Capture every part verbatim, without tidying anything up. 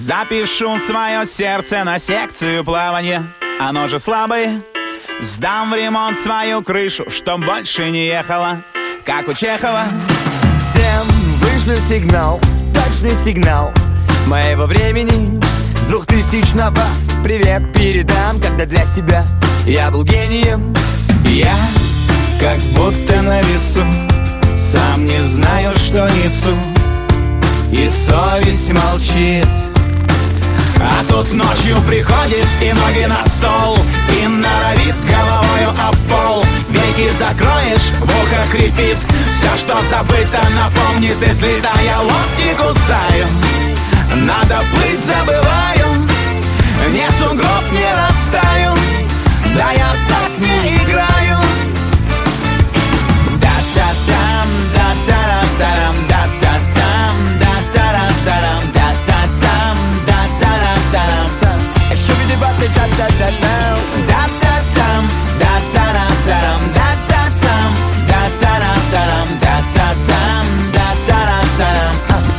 Запишу свое сердце на секцию плавания, оно же слабое. Сдам в ремонт свою крышу, чтоб больше не ехала, как у Чехова. Всем вышлю сигнал, точный сигнал моего времени. С двухтысячного привет передам, когда для себя я был гением. Я как будто на весу, сам не знаю, что несу, и совесть молчит. А тут ночью приходит и ноги на стол, и норовит головою об пол. Веки закроешь, в ухо хрипит, все, что забыто, напомнит. Если да, я локти кусаю, надо плыть забываю, не сугроб, не растаю, да я так не играю. Да-та-там, да-та-ра-тарам, да-та-там, да-та-ра-тарам, да-та-там, да-та-ра-тарам. Еще види баты, да-да-да-да. Да-та-там, да-та-ра-тарам, да-та-там, да-та-ра-тарам, да-та-там, да-та-ра-тарам.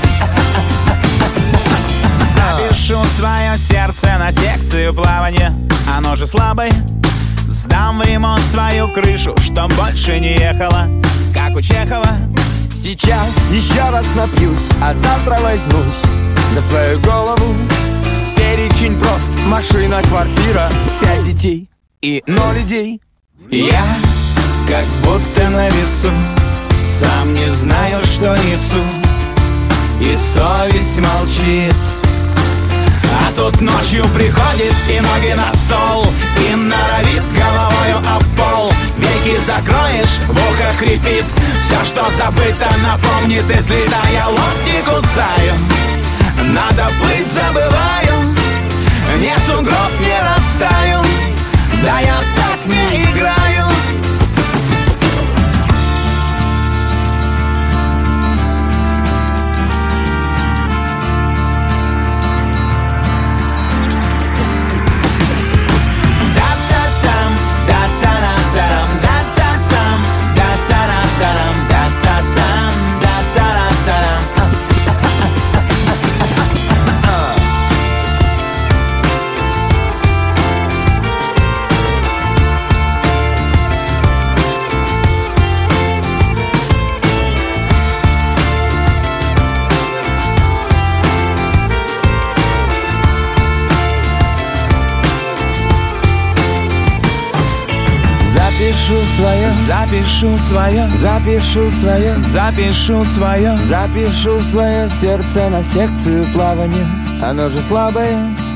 Запишу свое сердце на секцию плавания, оно же слабое. Сдам в ремонт свою крышу, чтоб больше не ехала, как у Чехова. Сейчас еще раз напьюсь, а завтра возьмусь за свою голову. Перечень прост: машина, квартира, пять детей и ноль идей. Я как будто на весу, сам не знаю, что несу, и совесть молчит. А тут ночью приходит и ноги на стол, и норовит головою об пол. Веки закроешь, в ухо хрипит, все, что забыто, напомнит. Если да, я локти кусаю, надо плыть забываю, не сугроб, не растаю, да я так не играю. Запишу свое, Запишу свое, запишу свое, запишу свое, запишу свое сердце на секцию плавания, оно же слабое.